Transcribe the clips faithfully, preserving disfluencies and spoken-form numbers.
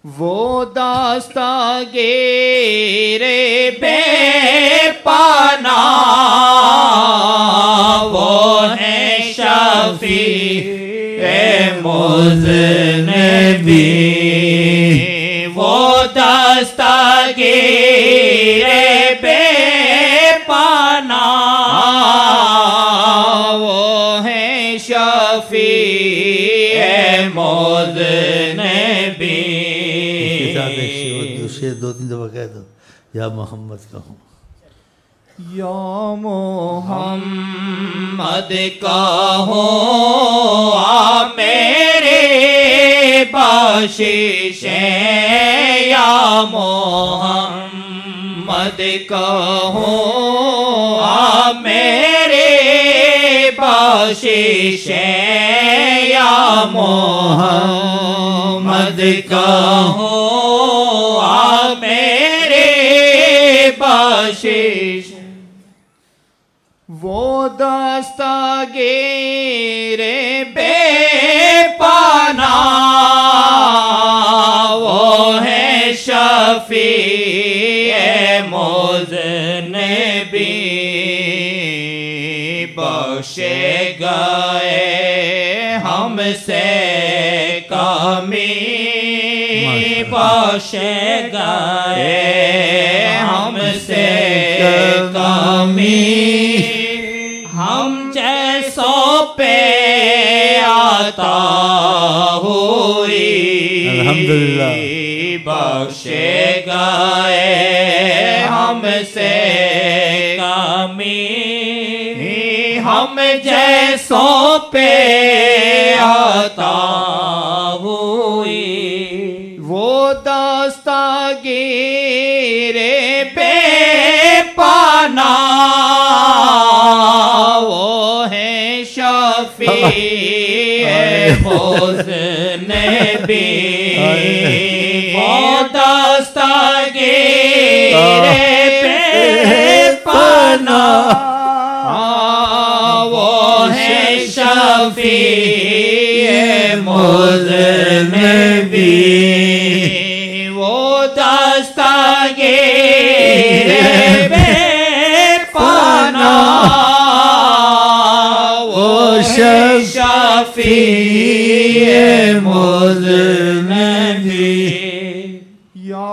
वो दस्तगीरे बेपना वो है शफीए मुज़निबी वो दस्तगीरे बेपना वो है शफीए मुज़निबी। दो तीन दफा कह दो या मोहम्मद कहूँ या मोहम्मद कहो आ मेरे बख्शिशे या मोहम्मद कहो आ मेरे बख्शिशे या मोहम्मद कहो बख्शिश। वो दस्तगीरे बेपना वो है शफीए मुज़निबी बख्शे गए हमसे कमी बख्शे गए हमसे कमी हम जैसों पे आता हुई अल्हम्दुलिल्लाह बख्शे गए हमसे कमी हम जैसों पे आता हुई वो दस्तगीरे बेपना वो है शफीए मुज़निबी वो दस्तगीरे बेपना वो है शफीए मुज़निबी वो दस्तगीरे बेपना वो शफीए मुज़निबी। या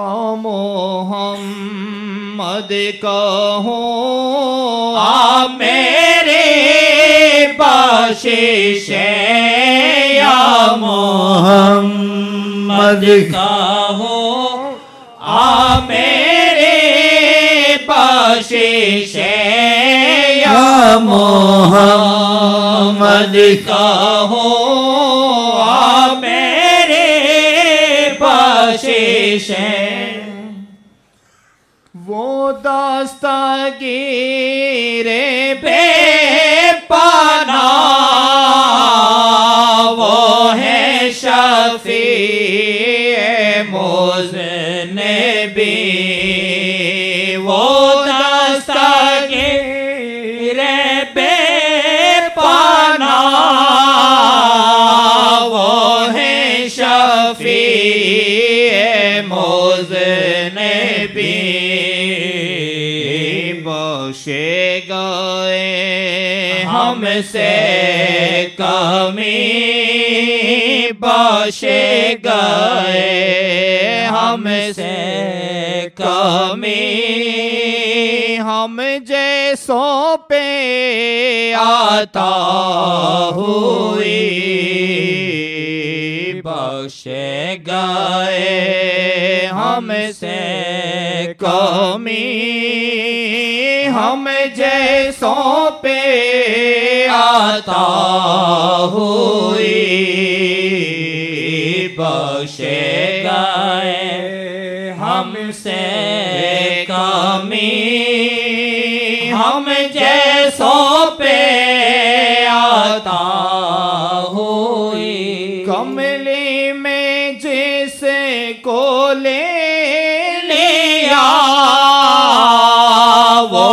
मोहम्मद कहो आ मेरे बख्शिशे या मोहम्मद कहो आ मेरे बख्शिशे या मोहम्मद कहो आ मेरे बख्शिशे वो दस्तगीरे बेपना वो है शफीए मुज़निबी वो दस्तगीरे बेपना वो है शफीए मुज़निबी बख्शे गए हमसे कमी बख्शे गए हमसे कमी हम जैसों पे आता हुई बख्शे गए हमसे कमी हम जैसों पे आता हुई बख्शे गए हमसे कमी हम जैसों पे आता हुई कमली में जिसको ले लिया वो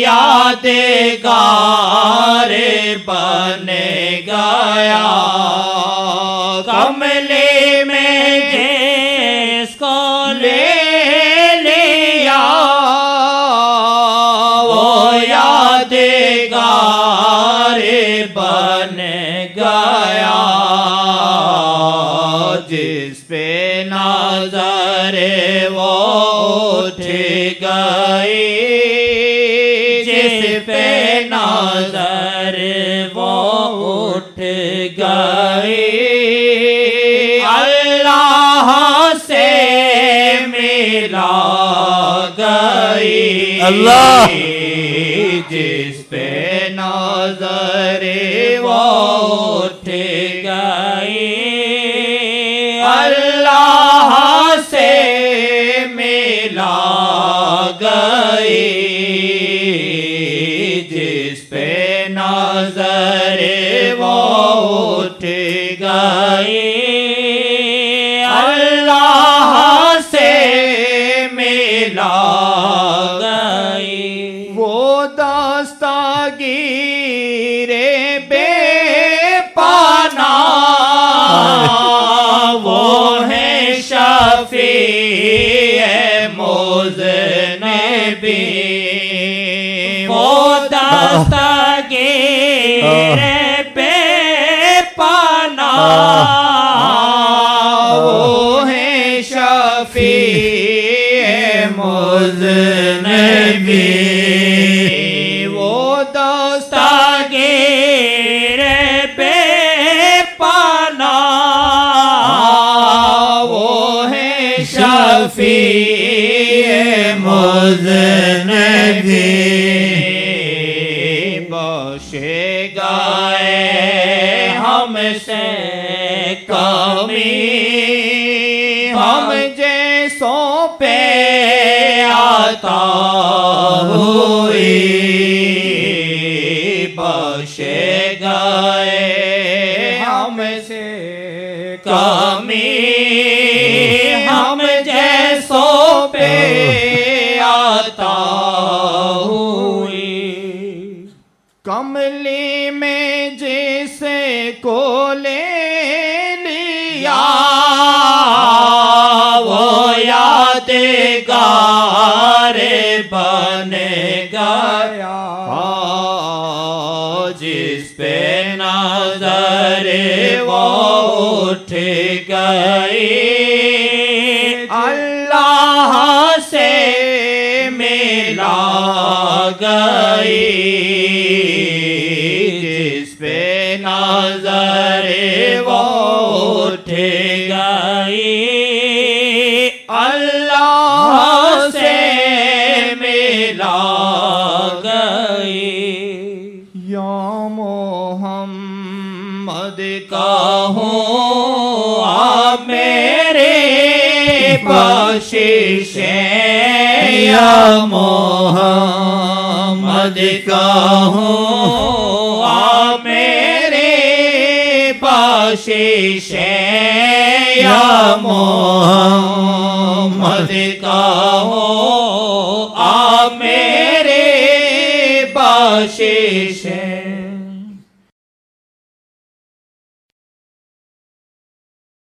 यादगार बन गया कमले में जिसको ले लिया वो यादगार बन गया, जिस पे नजर वो उठ गई, जिस पे नजर वो उठ गई, अल्लाह से मिला गई। अल्लाह जिस पे नजर वो उठ गई, अल्लाह से मिला गई, जिस पे नजर वो उठ गई, अल्लाह से मिला गई। वो दस्तगीरे बेपना वो है शफीए मुज़निबी, वो दस्तगीरे बेपना वो है शफीए मुज़निबी, वो दस्तगीरे बेपना वो है शफीए मुज़निबी। बख्शे गए हमसे कमी, हम जैसों पे आता हुई, बख्शे गए हमसे कमी, हम जैसों पे आता हुई। कमली में जिसे को ले लिया वो यादगार बन गया, जिस पे नजर वो उठ गई, अल्लाह से मिला गई, जिस पे नजर वो उठ गई, अल्लाह से मिला गई। या मोहम्मद कहूँ आप मेरे बख्शिश, या मोहम्मद कहूँ आप मेरे बख्शिश, या मोहम्मद कहूँ आप मेरे बख्शिश।